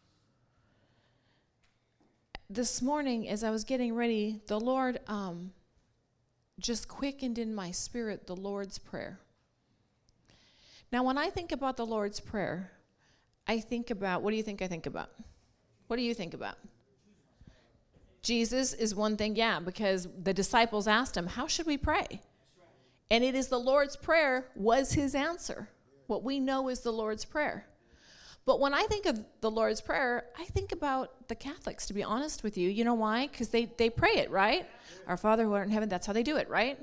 This morning, as I was getting ready, the Lord um, just quickened in my spirit the Lord's Prayer. Now, when I think about the Lord's Prayer, I think about, what do you think I think about? What do you think about? Jesus is one thing, yeah, because the disciples asked him, how should we pray? And it is the Lord's Prayer was his answer. What we know is the Lord's Prayer. But when I think of the Lord's Prayer, I think about the Catholics, to be honest with you. You know why? Because they, they pray it, right? Our Father who art in heaven, that's how they do it, right?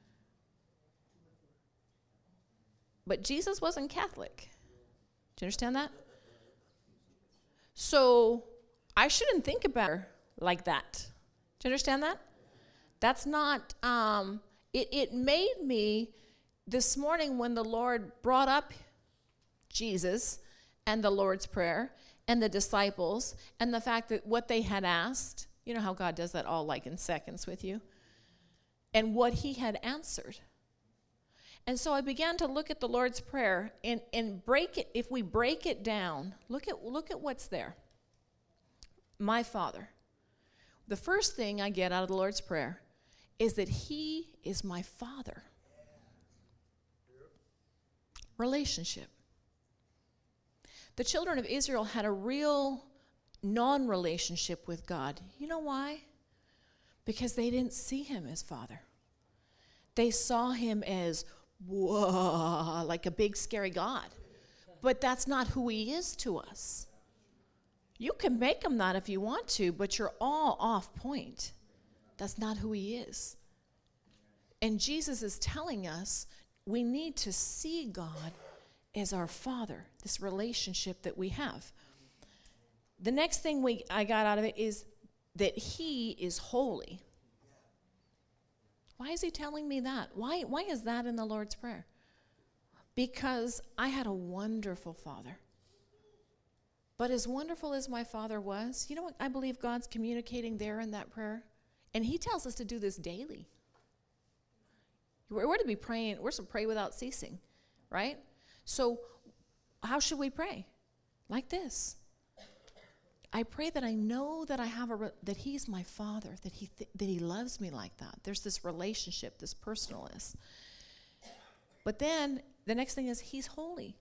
But Jesus wasn't Catholic. Do you understand that? So I shouldn't think about her like that. Do you understand that? That's not, um, it, it made me, this morning when the Lord brought up Jesus and the Lord's Prayer and the disciples and the fact that what they had asked, you know how God does that all like in seconds with you, and what he had answered. And so I began to look at the Lord's Prayer and, and break it. If we break it down, look at look at what's there. My Father. The first thing I get out of the Lord's Prayer is that he is my Father. Relationship. The children of Israel had a real non-relationship with God. You know why? Because they didn't see him as Father. They saw him as, whoa, like a big scary God. But that's not who he is to us. You can make him that if you want to, but you're all off point. That's not who he is. And Jesus is telling us we need to see God as our Father, this relationship that we have. The next thing we I got out of it is that he is holy. Why is he telling me that? Why, why is that in the Lord's Prayer? Because I had a wonderful father. But as wonderful as my father was, you know what I believe God's communicating there in that prayer? And he tells us to do this daily. We're, we're to be praying, we're to pray without ceasing, right? So how should we pray? Like this. I pray that I know that I have a re- that he's my Father, that he th- that he loves me like that. There's this relationship, this personalness. But then the next thing is he's holy.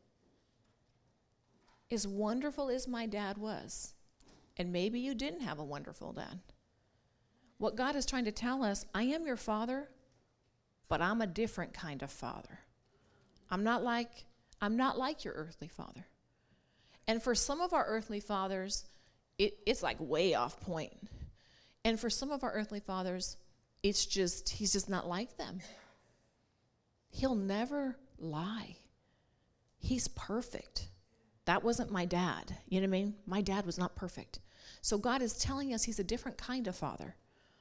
As wonderful as my dad was, and maybe you didn't have a wonderful dad. What God is trying to tell us, I am your Father, but I'm a different kind of father. I'm not like I'm not like your earthly father. And for some of our earthly fathers, It, it's like way off point. And for some of our earthly fathers, it's just, he's just not like them. He'll never lie. He's perfect. That wasn't my dad. You know what I mean? My dad was not perfect. So God is telling us he's a different kind of father.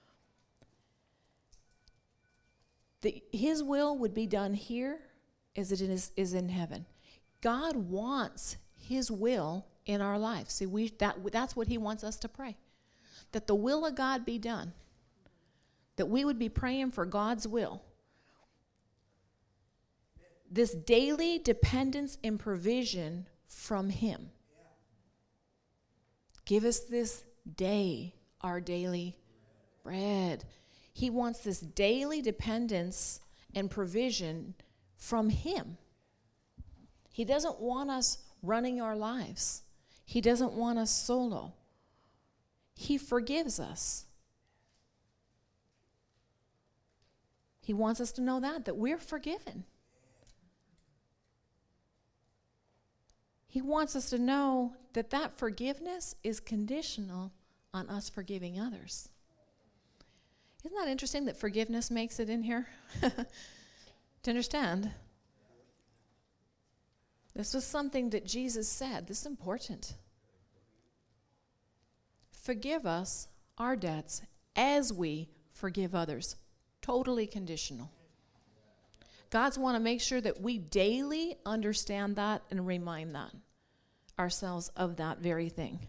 That his will would be done here as it is, is in heaven. God wants his will in our life. See, we that that's what he wants us to pray. That the will of God be done. That we would be praying for God's will. This daily dependence and provision from him. Give us this day our daily bread. He wants this daily dependence and provision from him. He doesn't want us running our lives. He doesn't want us solo. He forgives us. He wants us to know that, that we're forgiven. He wants us to know that that forgiveness is conditional on us forgiving others. Isn't that interesting that forgiveness makes it in here? To understand? This was something that Jesus said. This is important. Forgive us our debts as we forgive others. Totally conditional. God's want to make sure that we daily understand that and remind that ourselves of that very thing.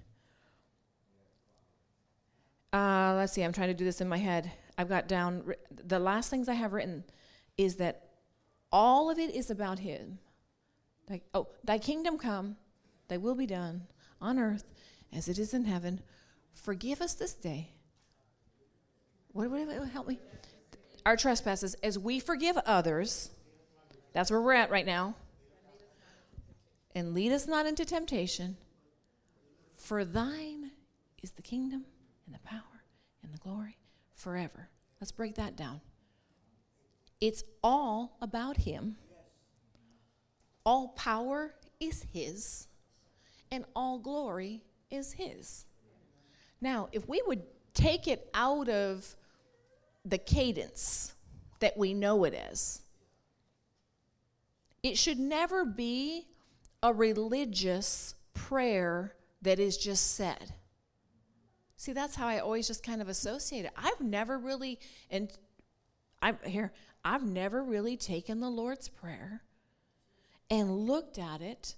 Uh, let's see, I'm trying to do this in my head. I've got down, the last things I have written is that all of it is about him. Like, oh, thy kingdom come, thy will be done on earth as it is in heaven. Forgive us this day. What would help me? Our trespasses as we forgive others. That's where we're at right now. And lead us not into temptation. For thine is the kingdom and the power and the glory forever. Let's break that down. It's all about him. All power is his, and all glory is his. Now, if we would take it out of the cadence that we know it as, it should never be a religious prayer that is just said. See, that's how I always just kind of associate it. I've never really, and I'm here, I've never really taken the Lord's Prayer and looked at it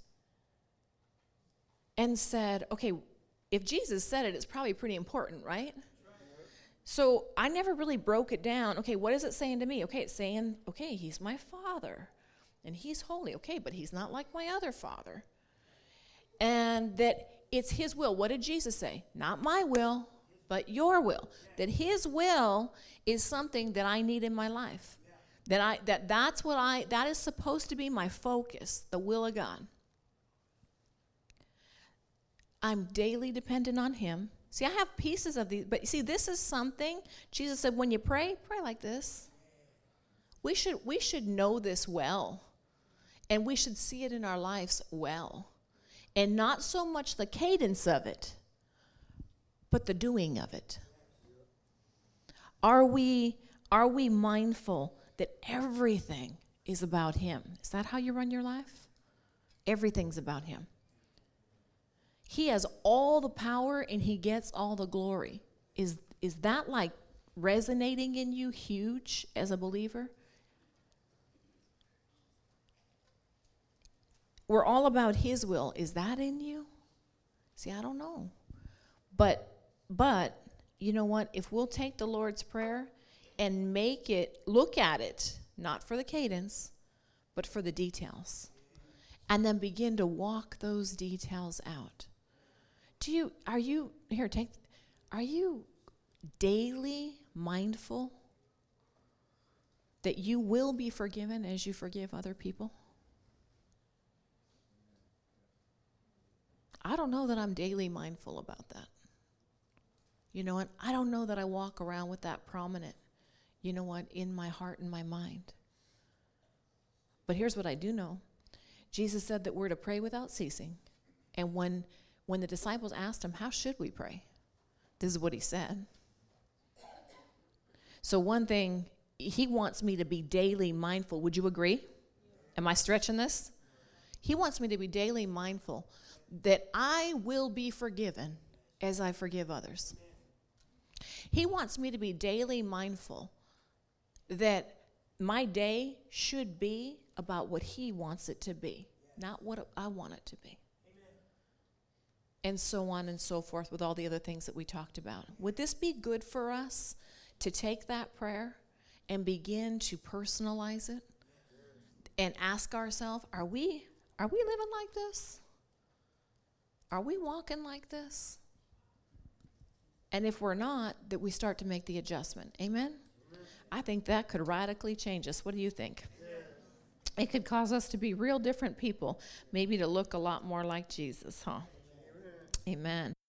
and said, okay, if Jesus said it, it's probably pretty important, right? So I never really broke it down. Okay, what is it saying to me? Okay, it's saying, okay, he's my father, and he's holy. Okay, but he's not like my other father. And that it's his will. What did Jesus say? Not my will, but your will. That his will is something that I need in my life. That I that that's what I that is supposed to be my focus, the will of God. I'm daily dependent on him. See, I have pieces of these, but see, this is something Jesus said, when you pray, pray like this. We should we should know this well, and we should see it in our lives well. And not so much the cadence of it, but the doing of it. Are we are we mindful that everything is about him? Is that how you run your life? Everything's about him. He has all the power and he gets all the glory. Is is that like resonating in you huge as a believer? We're all about his will. Is that in you? See, I don't know. But but you know what? If we'll take the Lord's Prayer and make it, look at it, not for the cadence, but for the details. And then begin to walk those details out. Do you, are you, here, take, are you daily mindful that you will be forgiven as you forgive other people? I don't know that I'm daily mindful about that. You know what? I don't know that I walk around with that prominent, you know what, in my heart and my mind. But here's what I do know. Jesus said that we're to pray without ceasing. And when when the disciples asked him, how should we pray? This is what he said. So one thing, he wants me to be daily mindful. Would you agree? Am I stretching this? He wants me to be daily mindful that I will be forgiven as I forgive others. He wants me to be daily mindful that my day should be about what he wants it to be, not what I want it to be. And so on and so forth with all the other things that we talked about. Would this be good for us to take that prayer and begin to personalize it and ask ourselves, are we are we living like this? Are we walking like this? And if we're not, that we start to make the adjustment. Amen? Amen. I think that could radically change us. What do you think? Yeah. It could cause us to be real different people, maybe to look a lot more like Jesus, huh? Amen.